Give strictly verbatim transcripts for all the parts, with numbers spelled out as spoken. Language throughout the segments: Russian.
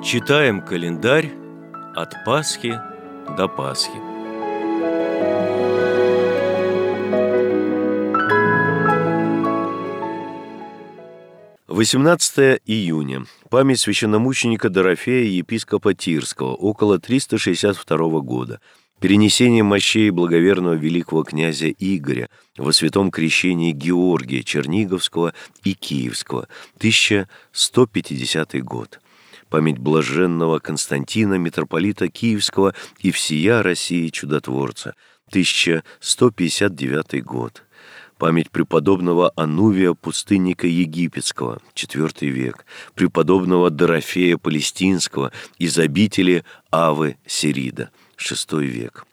Читаем календарь от Пасхи до Пасхи. восемнадцатое июня. Память священномученика Дорофея, епископа Тирского, около триста шестьдесят второго года. Перенесение мощей благоверного великого князя Игоря во святом крещении Георгия Черниговского и Киевского, тысяча сто пятидесятый год. Память блаженного Константина, митрополита Киевского и всея России чудотворца, тысяча сто пятьдесят девятый год. Память преподобного Анувия, пустынника египетского, четвёртый век, преподобного Дорофея Палестинского из обители Авы Сирида, шестой век.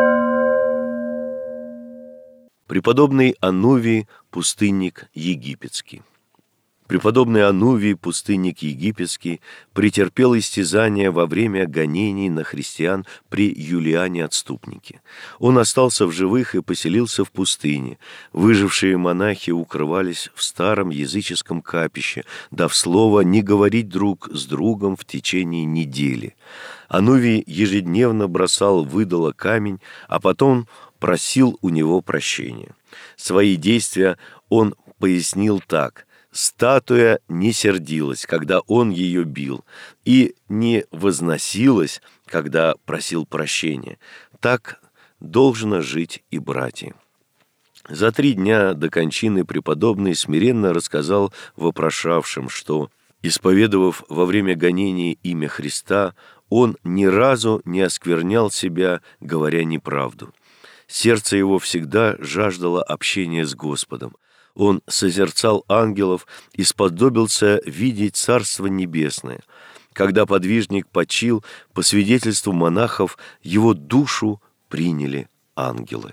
Преподобный Анувий, пустынник египетский. Преподобный Анувий, пустынник египетский, претерпел истязания во время гонений на христиан при Юлиане Отступнике. Он остался в живых и поселился в пустыне. Выжившие монахи укрывались в старом языческом капище, дав слово не говорить друг с другом в течение недели. Анувий ежедневно бросал в идола камень, а потом просил у него прощения. Свои действия он пояснил так: статуя не сердилась, когда он ее бил, и не возносилась, когда просил прощения. Так должно жить и братья. За три дня до кончины преподобный смиренно рассказал вопрошавшим, что, исповедовав во время гонения имя Христа, он ни разу не осквернял себя, говоря неправду. Сердце его всегда жаждало общения с Господом. Он созерцал ангелов и сподобился видеть Царство Небесное. Когда подвижник почил, по свидетельству монахов, его душу приняли ангелы.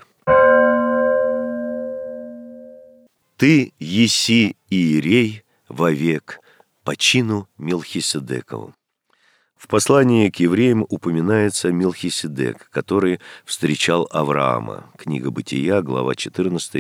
«Ты еси иерей вовек по чину Мелхиседекову». В послании к евреям упоминается Мелхиседек, который встречал Авраама. Книга Бытия, глава четырнадцатая,